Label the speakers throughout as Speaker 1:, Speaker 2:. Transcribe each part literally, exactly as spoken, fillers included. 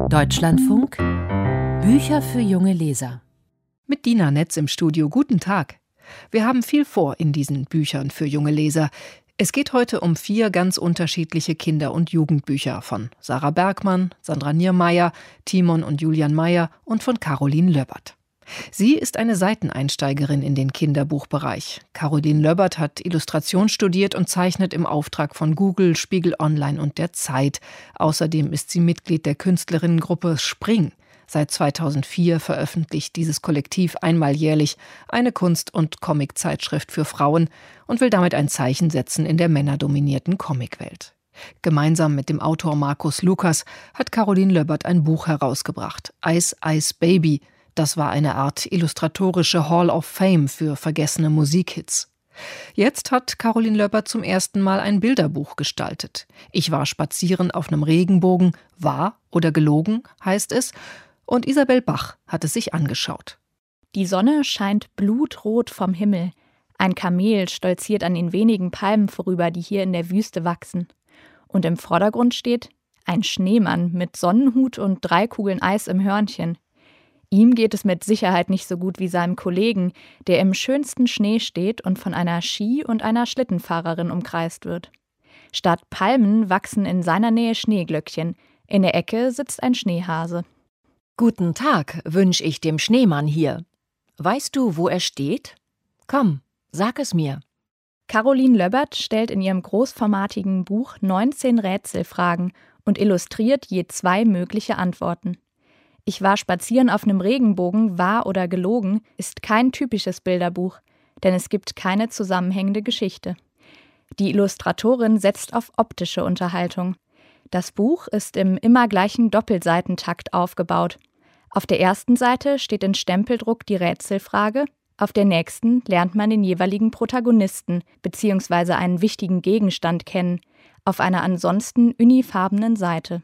Speaker 1: Deutschlandfunk Bücher für junge Leser.
Speaker 2: Mit Dina Netz im Studio. Guten Tag. Wir haben viel vor in diesen Büchern für junge Leser. Es geht heute um vier ganz unterschiedliche Kinder- und Jugendbücher von Sarah Bergmann, Sandra Niermeier, Timon und Julian Meyer und von Caroline Löbbert. Sie ist eine Seiteneinsteigerin in den Kinderbuchbereich. Caroline Löbbert hat Illustration studiert und zeichnet im Auftrag von Google, Spiegel Online und der Zeit. Außerdem ist sie Mitglied der Künstlerinnengruppe Spring. Seit zweitausendvier veröffentlicht dieses Kollektiv einmal jährlich eine Kunst- und Comiczeitschrift für Frauen und will damit ein Zeichen setzen in der männerdominierten Comicwelt. Gemeinsam mit dem Autor Markus Lukas hat Caroline Löbbert ein Buch herausgebracht, Ice Ice Baby. Das war eine Art illustratorische Hall of Fame für vergessene Musikhits. Jetzt hat Caroline Löbbert zum ersten Mal ein Bilderbuch gestaltet. Ich war spazieren auf einem Regenbogen, wahr oder gelogen, heißt es, und Isabel Bach hat es sich angeschaut.
Speaker 3: Die Sonne scheint blutrot vom Himmel. Ein Kamel stolziert an den wenigen Palmen vorüber, die hier in der Wüste wachsen. Und im Vordergrund steht ein Schneemann mit Sonnenhut und drei Kugeln Eis im Hörnchen. Ihm geht es mit Sicherheit nicht so gut wie seinem Kollegen, der im schönsten Schnee steht und von einer Ski- und einer Schlittenfahrerin umkreist wird. Statt Palmen wachsen in seiner Nähe Schneeglöckchen. In der Ecke sitzt ein Schneehase.
Speaker 4: Guten Tag, wünsch ich dem Schneemann hier. Weißt du, wo er steht? Komm, sag es mir.
Speaker 3: Caroline Löbbert stellt in ihrem großformatigen Buch neunzehn Rätselfragen und illustriert je zwei mögliche Antworten. Ich war spazieren auf einem Regenbogen, wahr oder gelogen, ist kein typisches Bilderbuch, denn es gibt keine zusammenhängende Geschichte. Die Illustratorin setzt auf optische Unterhaltung. Das Buch ist im immer gleichen Doppelseitentakt aufgebaut. Auf der ersten Seite steht in Stempeldruck die Rätselfrage, auf der nächsten lernt man den jeweiligen Protagonisten bzw. einen wichtigen Gegenstand kennen, auf einer ansonsten unifarbenen Seite.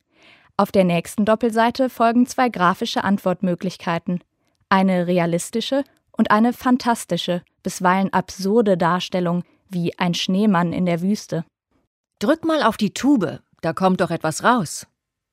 Speaker 3: Auf der nächsten Doppelseite folgen zwei grafische Antwortmöglichkeiten, eine realistische und eine fantastische, bisweilen absurde Darstellung, wie ein Schneemann in der Wüste.
Speaker 4: Drück mal auf die Tube, da kommt doch etwas raus.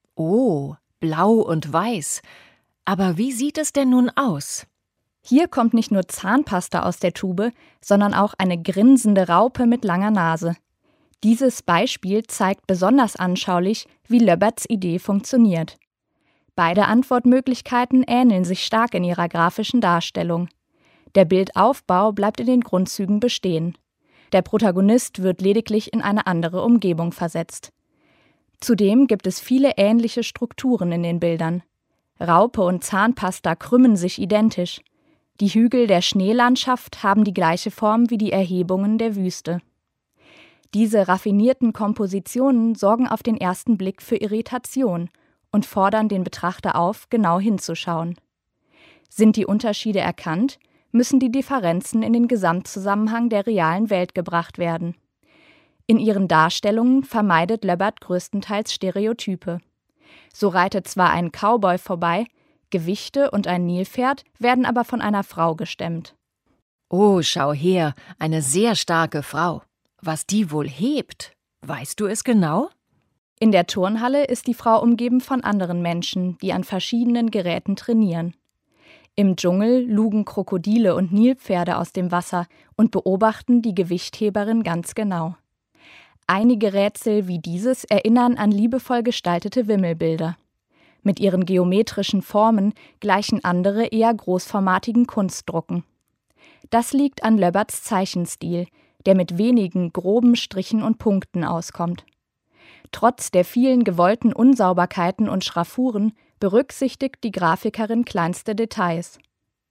Speaker 4: Oh, blau und weiß. Aber wie sieht es denn nun aus?
Speaker 3: Hier kommt nicht nur Zahnpasta aus der Tube, sondern auch eine grinsende Raupe mit langer Nase. Dieses Beispiel zeigt besonders anschaulich, wie Löbberts Idee funktioniert. Beide Antwortmöglichkeiten ähneln sich stark in ihrer grafischen Darstellung. Der Bildaufbau bleibt in den Grundzügen bestehen. Der Protagonist wird lediglich in eine andere Umgebung versetzt. Zudem gibt es viele ähnliche Strukturen in den Bildern. Raupe und Zahnpasta krümmen sich identisch. Die Hügel der Schneelandschaft haben die gleiche Form wie die Erhebungen der Wüste. Diese raffinierten Kompositionen sorgen auf den ersten Blick für Irritation und fordern den Betrachter auf, genau hinzuschauen. Sind die Unterschiede erkannt, müssen die Differenzen in den Gesamtzusammenhang der realen Welt gebracht werden. In ihren Darstellungen vermeidet Löbbert größtenteils Stereotype. So reitet zwar ein Cowboy vorbei, Gewichte und ein Nilpferd werden aber von einer Frau gestemmt.
Speaker 4: Oh, schau her, eine sehr starke Frau. Was die wohl hebt, weißt du es genau?
Speaker 3: In der Turnhalle ist die Frau umgeben von anderen Menschen, die an verschiedenen Geräten trainieren. Im Dschungel lugen Krokodile und Nilpferde aus dem Wasser und beobachten die Gewichtheberin ganz genau. Einige Rätsel wie dieses erinnern an liebevoll gestaltete Wimmelbilder. Mit ihren geometrischen Formen gleichen andere eher großformatigen Kunstdrucken. Das liegt an Löbberts Zeichenstil, der mit wenigen groben Strichen und Punkten auskommt. Trotz der vielen gewollten Unsauberkeiten und Schraffuren berücksichtigt die Grafikerin kleinste Details.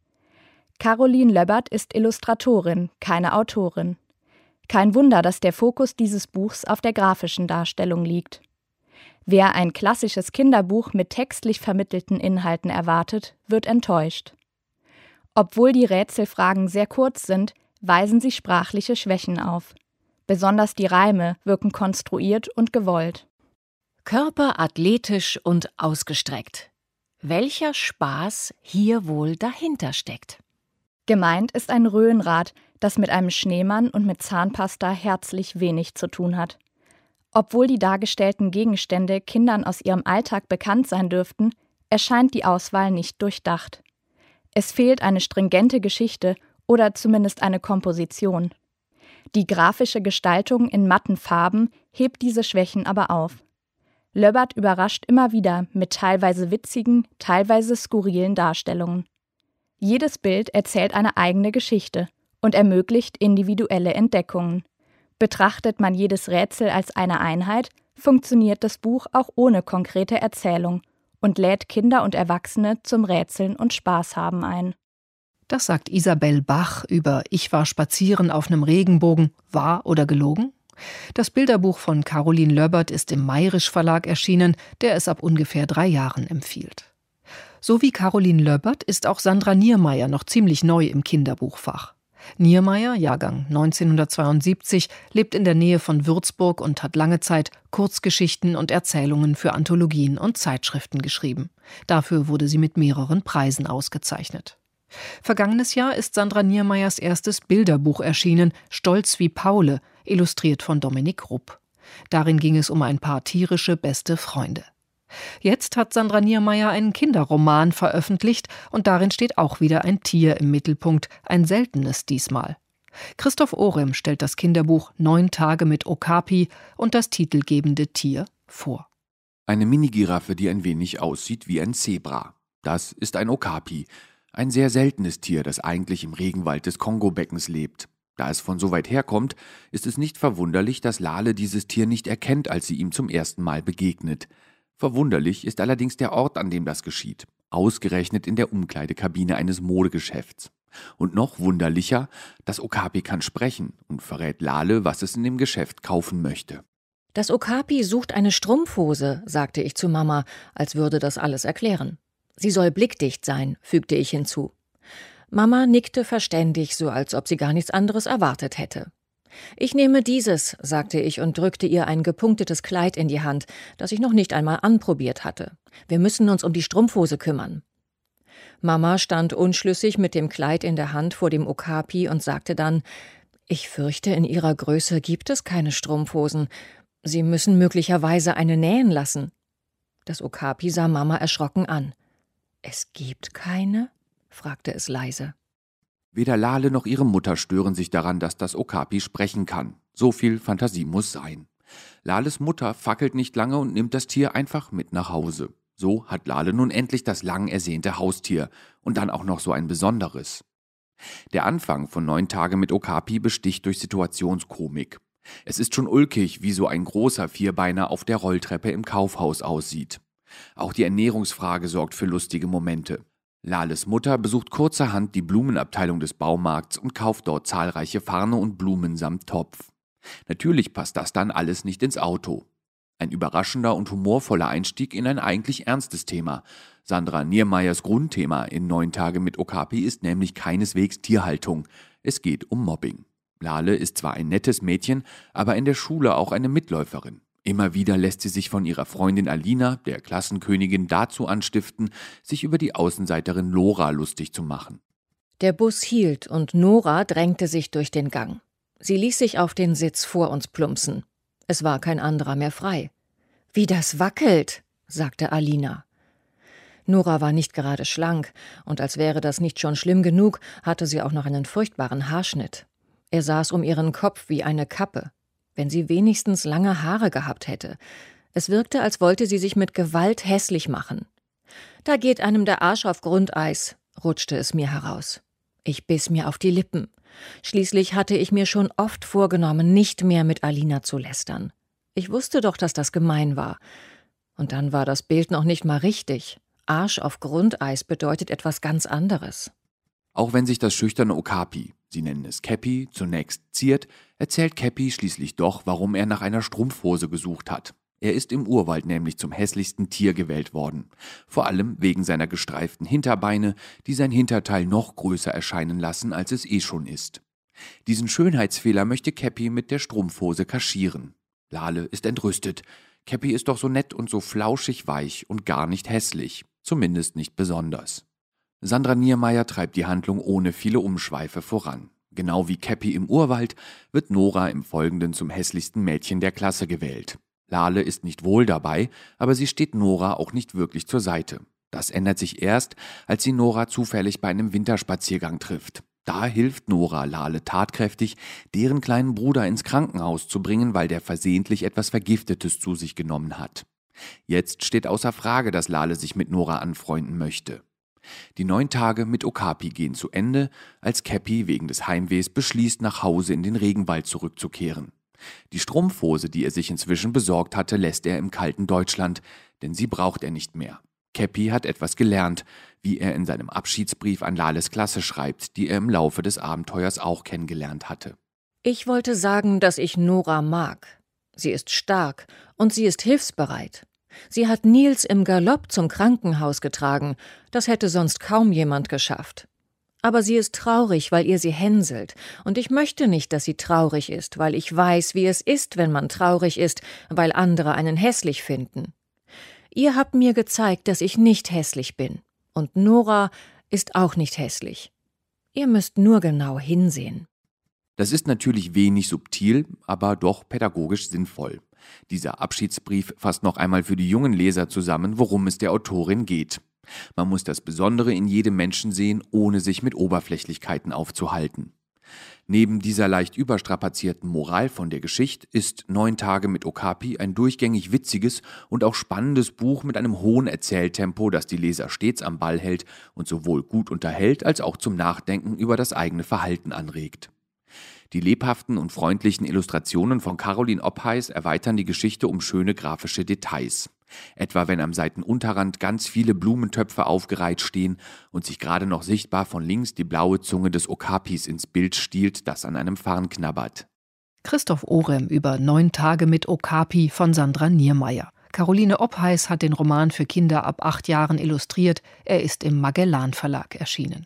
Speaker 3: Caroline Löbbert ist Illustratorin, keine Autorin. Kein Wunder, dass der Fokus dieses Buchs auf der grafischen Darstellung liegt. Wer ein klassisches Kinderbuch mit textlich vermittelten Inhalten erwartet, wird enttäuscht. Obwohl die Rätselfragen sehr kurz sind, weisen sie sprachliche Schwächen auf. Besonders die Reime wirken konstruiert und gewollt.
Speaker 4: Körper athletisch und ausgestreckt. Welcher Spaß hier wohl dahinter steckt?
Speaker 3: Gemeint ist ein Röhnrad, das mit einem Schneemann und mit Zahnpasta herzlich wenig zu tun hat. Obwohl die dargestellten Gegenstände Kindern aus ihrem Alltag bekannt sein dürften, erscheint die Auswahl nicht durchdacht. Es fehlt eine stringente Geschichte oder zumindest eine Komposition. Die grafische Gestaltung in matten Farben hebt diese Schwächen aber auf. Löbbert überrascht immer wieder mit teilweise witzigen, teilweise skurrilen Darstellungen. Jedes Bild erzählt eine eigene Geschichte und ermöglicht individuelle Entdeckungen. Betrachtet man jedes Rätsel als eine Einheit, funktioniert das Buch auch ohne konkrete Erzählung und lädt Kinder und Erwachsene zum Rätseln und Spaß haben ein.
Speaker 2: Das sagt Isabel Bach über Ich war spazieren auf nem Regenbogen, wahr oder gelogen? Das Bilderbuch von Caroline Löbbert ist im Mayrisch Verlag erschienen, der es ab ungefähr drei Jahren empfiehlt. So wie Caroline Löbbert ist auch Sandra Niermeyer noch ziemlich neu im Kinderbuchfach. Niermeyer, Jahrgang neunzehnhundertzweiundsiebzig, lebt in der Nähe von Würzburg und hat lange Zeit Kurzgeschichten und Erzählungen für Anthologien und Zeitschriften geschrieben. Dafür wurde sie mit mehreren Preisen ausgezeichnet. Vergangenes Jahr ist Sandra Niermeyers erstes Bilderbuch erschienen, Stolz wie Paule, illustriert von Dominik Rupp. Darin ging es um ein paar tierische beste Freunde. Jetzt hat Sandra Niermeyer einen Kinderroman veröffentlicht und darin steht auch wieder ein Tier im Mittelpunkt, ein seltenes diesmal. Christoph Orem stellt das Kinderbuch Neun Tage mit Okapi und das titelgebende Tier vor.
Speaker 5: Eine Minigiraffe, die ein wenig aussieht wie ein Zebra. Das ist ein Okapi, ein sehr seltenes Tier, das eigentlich im Regenwald des Kongobeckens lebt. Da es von so weit herkommt, ist es nicht verwunderlich, dass Lale dieses Tier nicht erkennt, als sie ihm zum ersten Mal begegnet. Verwunderlich ist allerdings der Ort, an dem das geschieht, ausgerechnet in der Umkleidekabine eines Modegeschäfts. Und noch wunderlicher, das Okapi kann sprechen und verrät Lale, was es in dem Geschäft kaufen möchte.
Speaker 4: Das Okapi sucht eine Strumpfhose, sagte ich zu Mama, als würde das alles erklären. Sie soll blickdicht sein, fügte ich hinzu. Mama nickte verständig, so als ob sie gar nichts anderes erwartet hätte. »Ich nehme dieses«, sagte ich und drückte ihr ein gepunktetes Kleid in die Hand, das ich noch nicht einmal anprobiert hatte. »Wir müssen uns um die Strumpfhose kümmern.« Mama stand unschlüssig mit dem Kleid in der Hand vor dem Okapi und sagte dann, »Ich fürchte, in Ihrer Größe gibt es keine Strumpfhosen. Sie müssen möglicherweise eine nähen lassen.« Das Okapi sah Mama erschrocken an. »Es gibt keine?« fragte es leise.
Speaker 5: Weder Lale noch ihre Mutter stören sich daran, dass das Okapi sprechen kann. So viel Fantasie muss sein. Lales Mutter fackelt nicht lange und nimmt das Tier einfach mit nach Hause. So hat Lale nun endlich das lang ersehnte Haustier und dann auch noch so ein besonderes. Der Anfang von Neun Tage mit Okapi besticht durch Situationskomik. Es ist schon ulkig, wie so ein großer Vierbeiner auf der Rolltreppe im Kaufhaus aussieht. Auch die Ernährungsfrage sorgt für lustige Momente. Lales Mutter besucht kurzerhand die Blumenabteilung des Baumarkts und kauft dort zahlreiche Farne und Blumen samt Topf. Natürlich passt das dann alles nicht ins Auto. Ein überraschender und humorvoller Einstieg in ein eigentlich ernstes Thema. Sandra Niermeyers Grundthema in Neun Tage mit Okapi ist nämlich keineswegs Tierhaltung. Es geht um Mobbing. Lale ist zwar ein nettes Mädchen, aber in der Schule auch eine Mitläuferin. Immer wieder lässt sie sich von ihrer Freundin Alina, der Klassenkönigin, dazu anstiften, sich über die Außenseiterin Lora lustig zu machen.
Speaker 4: Der Bus hielt und Nora drängte sich durch den Gang. Sie ließ sich auf den Sitz vor uns plumpsen. Es war kein anderer mehr frei. »Wie das wackelt«, sagte Alina. Nora war nicht gerade schlank, und als wäre das nicht schon schlimm genug, hatte sie auch noch einen furchtbaren Haarschnitt. Er saß um ihren Kopf wie eine Kappe. Wenn sie wenigstens lange Haare gehabt hätte. Es wirkte, als wollte sie sich mit Gewalt hässlich machen. »Da geht einem der Arsch auf Grundeis«, rutschte es mir heraus. Ich biss mir auf die Lippen. Schließlich hatte ich mir schon oft vorgenommen, nicht mehr mit Alina zu lästern. Ich wusste doch, dass das gemein war. Und dann war das Bild noch nicht mal richtig. Arsch auf Grundeis bedeutet etwas ganz anderes.
Speaker 5: Auch wenn sich das schüchterne Okapi, sie nennen es Käppi, zunächst ziert, erzählt Käppi schließlich doch, warum er nach einer Strumpfhose gesucht hat. Er ist im Urwald nämlich zum hässlichsten Tier gewählt worden. Vor allem wegen seiner gestreiften Hinterbeine, die sein Hinterteil noch größer erscheinen lassen, als es eh schon ist. Diesen Schönheitsfehler möchte Käppi mit der Strumpfhose kaschieren. Lale ist entrüstet. Käppi ist doch so nett und so flauschig weich und gar nicht hässlich. Zumindest nicht besonders. Sandra Niermeyer treibt die Handlung ohne viele Umschweife voran. Genau wie Käppi im Urwald wird Nora im Folgenden zum hässlichsten Mädchen der Klasse gewählt. Lale ist nicht wohl dabei, aber sie steht Nora auch nicht wirklich zur Seite. Das ändert sich erst, als sie Nora zufällig bei einem Winterspaziergang trifft. Da hilft Nora Lale tatkräftig, deren kleinen Bruder ins Krankenhaus zu bringen, weil der versehentlich etwas Vergiftetes zu sich genommen hat. Jetzt steht außer Frage, dass Lale sich mit Nora anfreunden möchte. Die neun Tage mit Okapi gehen zu Ende, als Käppi wegen des Heimwehs beschließt, nach Hause in den Regenwald zurückzukehren. Die Strumpfhose, die er sich inzwischen besorgt hatte, lässt er im kalten Deutschland, denn sie braucht er nicht mehr. Käppi hat etwas gelernt, wie er in seinem Abschiedsbrief an Lales Klasse schreibt, die er im Laufe des Abenteuers auch kennengelernt hatte.
Speaker 4: Ich wollte sagen, dass ich Nora mag. Sie ist stark und sie ist hilfsbereit. Sie hat Nils im Galopp zum Krankenhaus getragen. Das hätte sonst kaum jemand geschafft. Aber sie ist traurig, weil ihr sie hänselt. Und ich möchte nicht, dass sie traurig ist, weil ich weiß, wie es ist, wenn man traurig ist, weil andere einen hässlich finden. Ihr habt mir gezeigt, dass ich nicht hässlich bin. Und Nora ist auch nicht hässlich. Ihr müsst nur genau hinsehen.
Speaker 5: Das ist natürlich wenig subtil, aber doch pädagogisch sinnvoll. Dieser Abschiedsbrief fasst noch einmal für die jungen Leser zusammen, worum es der Autorin geht. Man muss das Besondere in jedem Menschen sehen, ohne sich mit Oberflächlichkeiten aufzuhalten. Neben dieser leicht überstrapazierten Moral von der Geschichte ist Neun Tage mit Okapi ein durchgängig witziges und auch spannendes Buch mit einem hohen Erzähltempo, das die Leser stets am Ball hält und sowohl gut unterhält, als auch zum Nachdenken über das eigene Verhalten anregt. Die lebhaften und freundlichen Illustrationen von Caroline Opheis erweitern die Geschichte um schöne grafische Details. Etwa wenn am Seitenunterrand ganz viele Blumentöpfe aufgereiht stehen und sich gerade noch sichtbar von links die blaue Zunge des Okapis ins Bild stiehlt, das an einem Farn knabbert.
Speaker 2: Christoph Orem über Neun Tage mit Okapi von Sandra Niermeier. Caroline Opheis hat den Roman für Kinder ab acht Jahren illustriert. Er ist im Magellan Verlag erschienen.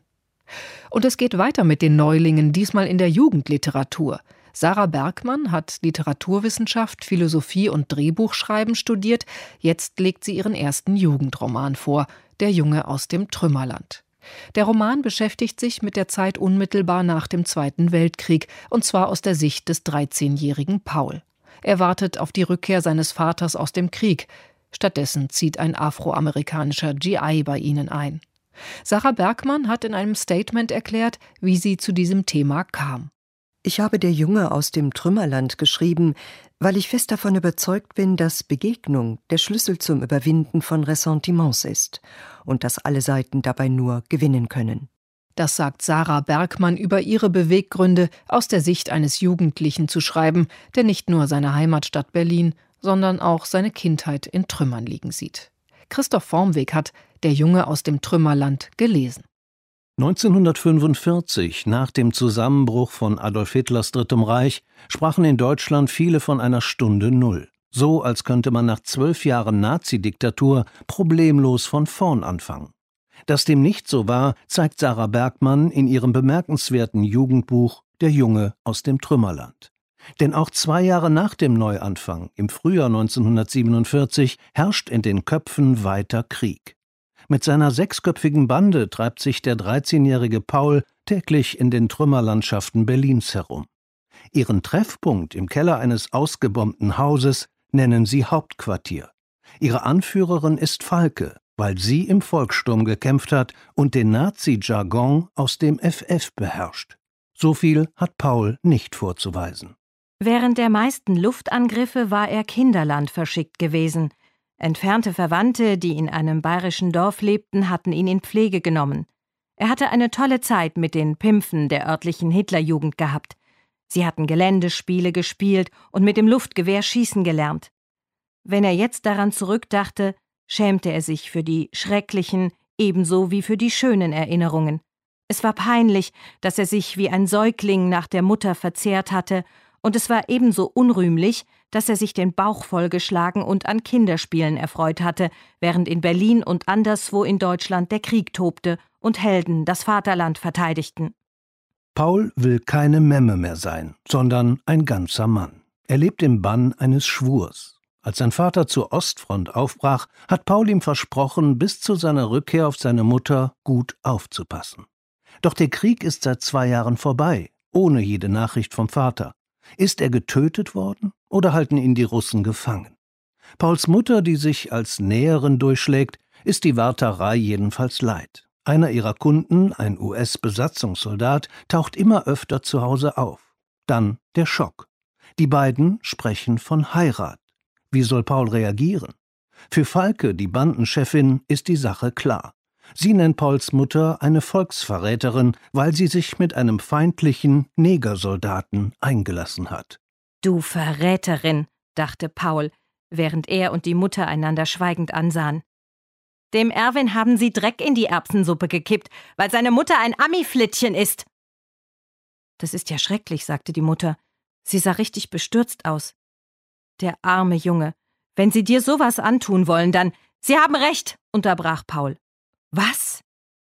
Speaker 2: Und es geht weiter mit den Neulingen, diesmal in der Jugendliteratur. Sarah Bergmann hat Literaturwissenschaft, Philosophie und Drehbuchschreiben studiert. Jetzt legt sie ihren ersten Jugendroman vor, Der Junge aus dem Trümmerland. Der Roman beschäftigt sich mit der Zeit unmittelbar nach dem Zweiten Weltkrieg, und zwar aus der Sicht des dreizehnjährigen Paul. Er wartet auf die Rückkehr seines Vaters aus dem Krieg. Stattdessen zieht ein afroamerikanischer G I bei ihnen ein. Sarah Bergmann hat in einem Statement erklärt, wie sie zu diesem Thema kam.
Speaker 6: Ich habe Der Junge aus dem Trümmerland geschrieben, weil ich fest davon überzeugt bin, dass Begegnung der Schlüssel zum Überwinden von Ressentiments ist und dass alle Seiten dabei nur gewinnen können.
Speaker 2: Das sagt Sarah Bergmann über ihre Beweggründe, aus der Sicht eines Jugendlichen zu schreiben, der nicht nur seine Heimatstadt Berlin, sondern auch seine Kindheit in Trümmern liegen sieht. Christoph Vormweg hat Der Junge aus dem Trümmerland gelesen.
Speaker 7: neunzehnhundertfünfundvierzig, nach dem Zusammenbruch von Adolf Hitlers Drittem Reich, sprachen in Deutschland viele von einer Stunde Null. So, als könnte man nach zwölf Jahren Nazi-Diktatur problemlos von vorn anfangen. Dass dem nicht so war, zeigt Sarah Bergmann in ihrem bemerkenswerten Jugendbuch Der Junge aus dem Trümmerland. Denn auch zwei Jahre nach dem Neuanfang, im Frühjahr neunzehnhundertsiebenundvierzig, herrscht in den Köpfen weiter Krieg. Mit seiner sechsköpfigen Bande treibt sich der dreizehnjährige Paul täglich in den Trümmerlandschaften Berlins herum. Ihren Treffpunkt im Keller eines ausgebombten Hauses nennen sie Hauptquartier. Ihre Anführerin ist Falke, weil sie im Volkssturm gekämpft hat und den Nazi-Jargon aus dem F F beherrscht. So viel hat Paul nicht vorzuweisen.
Speaker 8: Während der meisten Luftangriffe war er Kinderland verschickt gewesen. Entfernte Verwandte, die in einem bayerischen Dorf lebten, hatten ihn in Pflege genommen. Er hatte eine tolle Zeit mit den Pimpfen der örtlichen Hitlerjugend gehabt. Sie hatten Geländespiele gespielt und mit dem Luftgewehr schießen gelernt. Wenn er jetzt daran zurückdachte, schämte er sich für die schrecklichen, ebenso wie für die schönen Erinnerungen. Es war peinlich, dass er sich wie ein Säugling nach der Mutter verzehrt hatte, und es war ebenso unrühmlich, dass er sich den Bauch vollgeschlagen und an Kinderspielen erfreut hatte, während in Berlin und anderswo in Deutschland der Krieg tobte und Helden das Vaterland verteidigten.
Speaker 7: Paul will keine Memme mehr sein, sondern ein ganzer Mann. Er lebt im Bann eines Schwurs. Als sein Vater zur Ostfront aufbrach, hat Paul ihm versprochen, bis zu seiner Rückkehr auf seine Mutter gut aufzupassen. Doch der Krieg ist seit zwei Jahren vorbei ohne jede Nachricht vom Vater. Ist er getötet worden oder halten ihn die Russen gefangen? Pauls Mutter, die sich als Näherin durchschlägt, ist die Warterei jedenfalls leid. Einer ihrer Kunden, ein U S-Besatzungssoldat, taucht immer öfter zu Hause auf. Dann der Schock. Die beiden sprechen von Heirat. Wie soll Paul reagieren? Für Falke, die Bandenchefin, ist die Sache klar. Sie nennt Pauls Mutter eine Volksverräterin, weil sie sich mit einem feindlichen Negersoldaten eingelassen hat.
Speaker 8: »Du Verräterin«, dachte Paul, während er und die Mutter einander schweigend ansahen. »Dem Erwin haben sie Dreck in die Erbsensuppe gekippt, weil seine Mutter ein Ami-Flittchen ist.« »Das ist ja schrecklich«, sagte die Mutter. Sie sah richtig bestürzt aus. »Der arme Junge. Wenn Sie dir sowas antun wollen, dann...« »Sie haben recht«, unterbrach Paul. »Was?«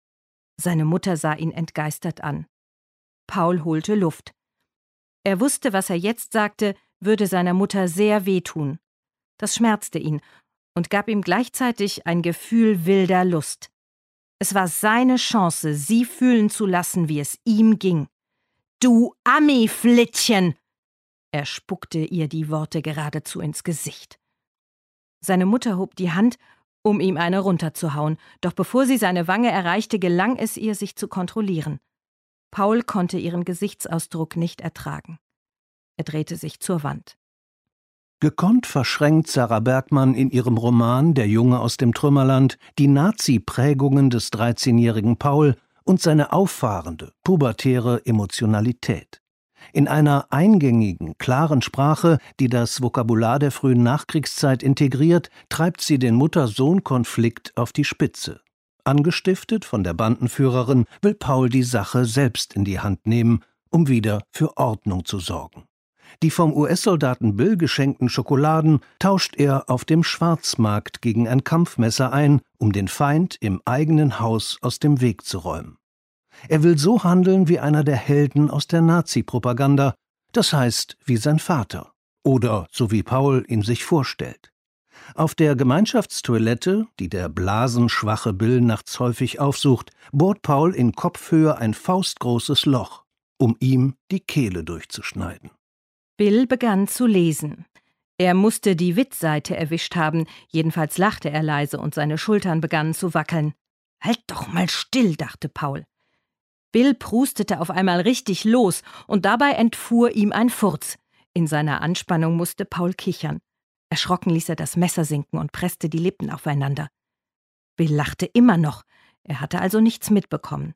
Speaker 8: Seine Mutter sah ihn entgeistert an. Paul holte Luft. Er wusste, was er jetzt sagte, würde seiner Mutter sehr wehtun. Das schmerzte ihn und gab ihm gleichzeitig ein Gefühl wilder Lust. Es war seine Chance, sie fühlen zu lassen, wie es ihm ging. »Du Ami-Flittchen!« Er spuckte ihr die Worte geradezu ins Gesicht. Seine Mutter hob die Hand, um ihm eine runterzuhauen, doch bevor sie seine Wange erreichte, gelang es ihr, sich zu kontrollieren. Paul konnte ihren Gesichtsausdruck nicht ertragen. Er drehte sich zur Wand.
Speaker 7: Gekonnt verschränkt Sarah Bergmann in ihrem Roman »Der Junge aus dem Trümmerland« die Nazi-Prägungen des dreizehnjährigen Paul und seine auffahrende, pubertäre Emotionalität. In einer eingängigen, klaren Sprache, die das Vokabular der frühen Nachkriegszeit integriert, treibt sie den Mutter-Sohn-Konflikt auf die Spitze. Angestiftet von der Bandenführerin will Paul die Sache selbst in die Hand nehmen, um wieder für Ordnung zu sorgen. Die vom U S-Soldaten Bill geschenkten Schokoladen tauscht er auf dem Schwarzmarkt gegen ein Kampfmesser ein, um den Feind im eigenen Haus aus dem Weg zu räumen. Er will so handeln wie einer der Helden aus der Nazi-Propaganda, das heißt wie sein Vater oder so wie Paul ihn sich vorstellt. Auf der Gemeinschaftstoilette, die der blasenschwache Bill nachts häufig aufsucht, bohrt Paul in Kopfhöhe ein faustgroßes Loch, um ihm die Kehle durchzuschneiden.
Speaker 8: Bill begann zu lesen. Er musste die Witzseite erwischt haben, jedenfalls lachte er leise und seine Schultern begannen zu wackeln. »Halt doch mal still«, dachte Paul. Bill prustete auf einmal richtig los und dabei entfuhr ihm ein Furz. In seiner Anspannung musste Paul kichern. Erschrocken ließ er das Messer sinken und presste die Lippen aufeinander. Bill lachte immer noch, er hatte also nichts mitbekommen.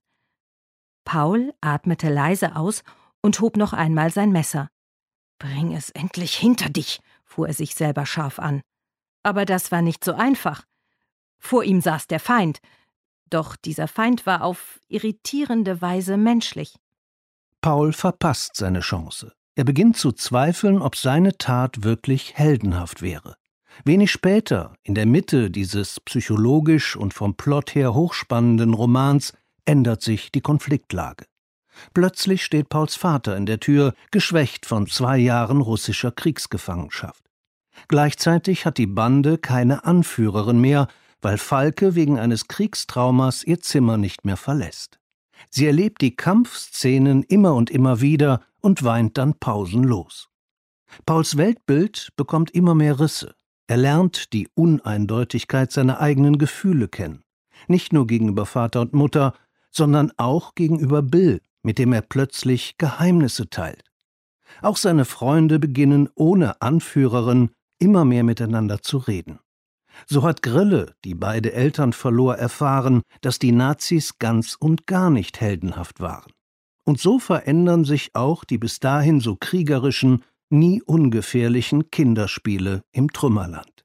Speaker 8: Paul atmete leise aus und hob noch einmal sein Messer. »Bring es endlich hinter dich«, fuhr er sich selber scharf an. Aber das war nicht so einfach. Vor ihm saß der Feind. Doch dieser Feind war auf irritierende Weise menschlich.
Speaker 7: Paul verpasst seine Chance. Er beginnt zu zweifeln, ob seine Tat wirklich heldenhaft wäre. Wenig später, in der Mitte dieses psychologisch und vom Plot her hochspannenden Romans, ändert sich die Konfliktlage. Plötzlich steht Pauls Vater in der Tür, geschwächt von zwei Jahren russischer Kriegsgefangenschaft. Gleichzeitig hat die Bande keine Anführerin mehr, weil Falke wegen eines Kriegstraumas ihr Zimmer nicht mehr verlässt. Sie erlebt die Kampfszenen immer und immer wieder und weint dann pausenlos. Pauls Weltbild bekommt immer mehr Risse. Er lernt die Uneindeutigkeit seiner eigenen Gefühle kennen. Nicht nur gegenüber Vater und Mutter, sondern auch gegenüber Bill, mit dem er plötzlich Geheimnisse teilt. Auch seine Freunde beginnen ohne Anführerin immer mehr miteinander zu reden. So hat Grille, die beide Eltern verlor, erfahren, dass die Nazis ganz und gar nicht heldenhaft waren. Und so verändern sich auch die bis dahin so kriegerischen, nie ungefährlichen Kinderspiele im Trümmerland.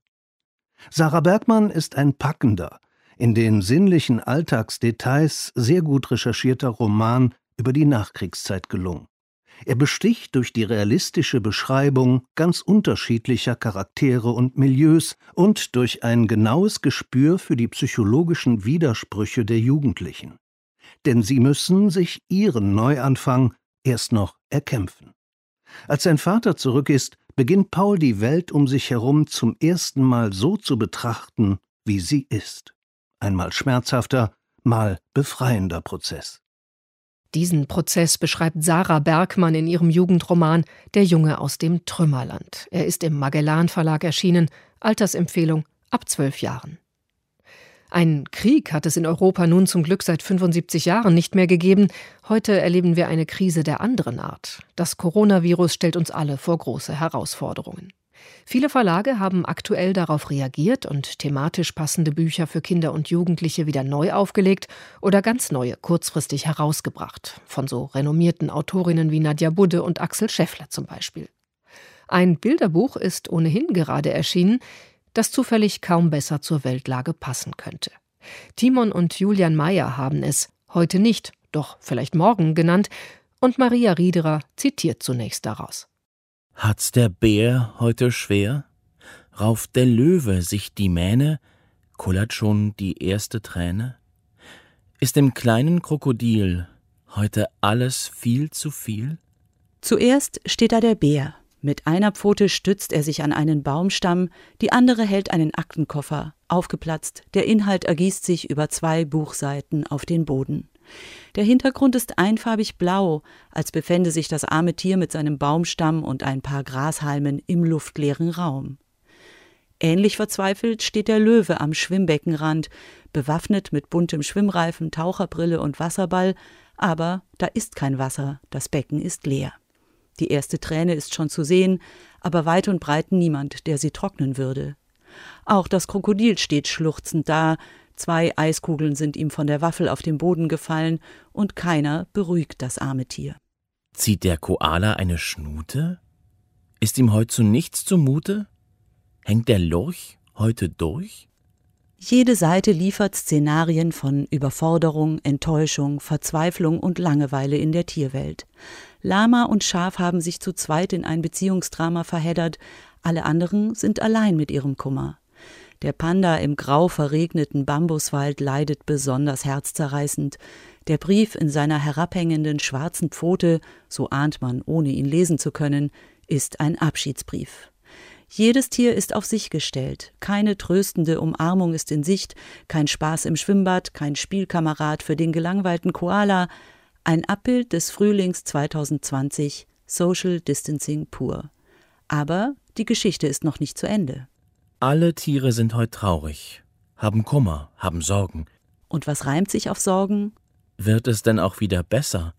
Speaker 7: Sarah Bergmann ist ein packender, in den sinnlichen Alltagsdetails sehr gut recherchierter Roman über die Nachkriegszeit gelungen. Er besticht durch die realistische Beschreibung ganz unterschiedlicher Charaktere und Milieus und durch ein genaues Gespür für die psychologischen Widersprüche der Jugendlichen. Denn sie müssen sich ihren Neuanfang erst noch erkämpfen. Als sein Vater zurück ist, beginnt Paul die Welt um sich herum zum ersten Mal so zu betrachten, wie sie ist. Ein mal schmerzhafter, mal befreiender Prozess.
Speaker 2: Diesen Prozess beschreibt Sarah Bergmann in ihrem Jugendroman »Der Junge aus dem Trümmerland«. Er ist im Magellan Verlag erschienen. Altersempfehlung ab zwölf Jahren. Einen Krieg hat es in Europa nun zum Glück seit fünfundsiebzig Jahren nicht mehr gegeben. Heute erleben wir eine Krise der anderen Art. Das Coronavirus stellt uns alle vor große Herausforderungen. Viele Verlage haben aktuell darauf reagiert und thematisch passende Bücher für Kinder und Jugendliche wieder neu aufgelegt oder ganz neue kurzfristig herausgebracht. Von so renommierten Autorinnen wie Nadja Budde und Axel Scheffler zum Beispiel. Ein Bilderbuch ist ohnehin gerade erschienen, das zufällig kaum besser zur Weltlage passen könnte. Timon und Julian Mayer haben es heute nicht, doch vielleicht morgen genannt, und Maria Riederer zitiert zunächst daraus.
Speaker 9: Hat's der Bär heute schwer? Rauft der Löwe sich die Mähne? Kullert schon die erste Träne? Ist dem kleinen Krokodil heute alles viel zu viel?
Speaker 10: Zuerst steht da der Bär. Mit einer Pfote stützt er sich an einen Baumstamm, die andere hält einen Aktenkoffer, aufgeplatzt, der Inhalt ergießt sich über zwei Buchseiten auf den Boden. Der Hintergrund ist einfarbig blau, als befände sich das arme Tier mit seinem Baumstamm und ein paar Grashalmen im luftleeren Raum. Ähnlich verzweifelt steht der Löwe am Schwimmbeckenrand, bewaffnet mit buntem Schwimmreifen, Taucherbrille und Wasserball, aber da ist kein Wasser, das Becken ist leer. Die erste Träne ist schon zu sehen, aber weit und breit niemand, der sie trocknen würde. Auch das Krokodil steht schluchzend da, zwei Eiskugeln sind ihm von der Waffel auf den Boden gefallen und keiner beruhigt das arme Tier.
Speaker 9: Zieht der Koala eine Schnute? Ist ihm heut zu nichts zumute? Hängt der Lurch heute durch?
Speaker 10: Jede Seite liefert Szenarien von Überforderung, Enttäuschung, Verzweiflung und Langeweile in der Tierwelt. Lama und Schaf haben sich zu zweit in ein Beziehungsdrama verheddert, alle anderen sind allein mit ihrem Kummer. Der Panda im grau verregneten Bambuswald leidet besonders herzzerreißend. Der Brief in seiner herabhängenden schwarzen Pfote, so ahnt man, ohne ihn lesen zu können, ist ein Abschiedsbrief. Jedes Tier ist auf sich gestellt. Keine tröstende Umarmung ist in Sicht, kein Spaß im Schwimmbad, kein Spielkamerad für den gelangweilten Koala. Ein Abbild des Frühlings zweitausendzwanzig, Social Distancing pur. Aber die Geschichte ist noch nicht zu Ende.
Speaker 9: Alle Tiere sind heute traurig, haben Kummer, haben Sorgen.
Speaker 10: Und was reimt sich auf Sorgen?
Speaker 9: Wird es denn auch wieder besser?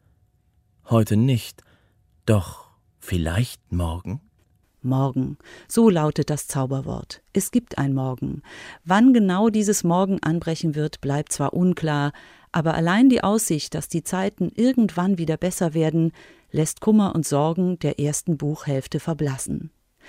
Speaker 9: Heute nicht, doch vielleicht morgen?
Speaker 10: Morgen, so lautet das Zauberwort. Es gibt ein Morgen. Wann genau dieses Morgen anbrechen wird, bleibt zwar unklar, aber allein die Aussicht, dass die Zeiten irgendwann wieder besser werden, lässt Kummer und Sorgen der ersten Buchhälfte verblassen.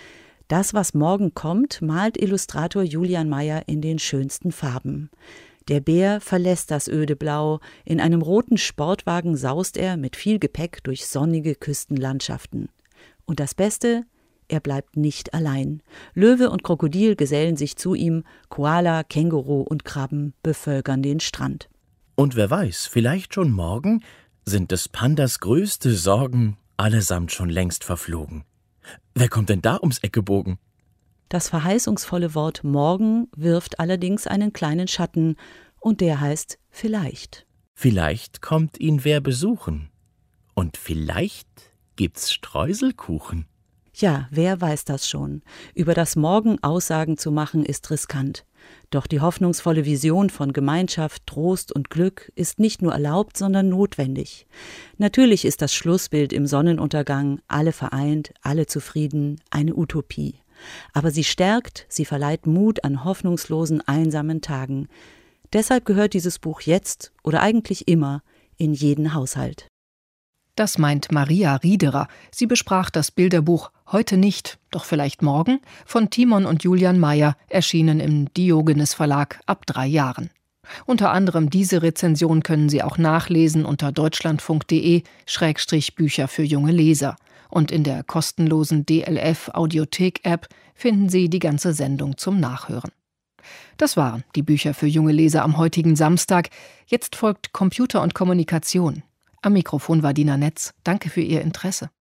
Speaker 10: Das, was morgen kommt, malt Illustrator Julian Mayer in den schönsten Farben. Der Bär verlässt das öde Blau, in einem roten Sportwagen saust er mit viel Gepäck durch sonnige Küstenlandschaften. Und das Beste, er bleibt nicht allein. Löwe und Krokodil gesellen sich zu ihm, Koala, Känguru und Krabben bevölkern den Strand.
Speaker 9: Und wer weiß, vielleicht schon morgen sind des Pandas größte Sorgen allesamt schon längst verflogen. Wer kommt denn da ums Eck gebogen?
Speaker 10: Das verheißungsvolle Wort morgen wirft allerdings einen kleinen Schatten, und der heißt vielleicht.
Speaker 9: Vielleicht kommt ihn wer besuchen. Und vielleicht gibt's Streuselkuchen.
Speaker 10: Ja, wer weiß das schon. Über das Morgen Aussagen zu machen, ist riskant. Doch die hoffnungsvolle Vision von Gemeinschaft, Trost und Glück ist nicht nur erlaubt, sondern notwendig. Natürlich ist das Schlussbild im Sonnenuntergang, alle vereint, alle zufrieden, eine Utopie. Aber sie stärkt, sie verleiht Mut an hoffnungslosen, einsamen Tagen. Deshalb gehört dieses Buch jetzt oder eigentlich immer in jeden Haushalt.
Speaker 2: Das meint Maria Riederer. Sie besprach das Bilderbuch »Heute nicht, doch vielleicht morgen« von Timon und Julian Mayer, erschienen im Diogenes Verlag ab drei Jahren. Unter anderem diese Rezension können Sie auch nachlesen unter deutschlandfunk.de Schrägstrich Bücher für junge Leser. Und in der kostenlosen D L F Audiothek-App finden Sie die ganze Sendung zum Nachhören. Das waren die Bücher für junge Leser am heutigen Samstag. Jetzt folgt Computer und Kommunikation. Am Mikrofon war Dina Netz. Danke für Ihr Interesse.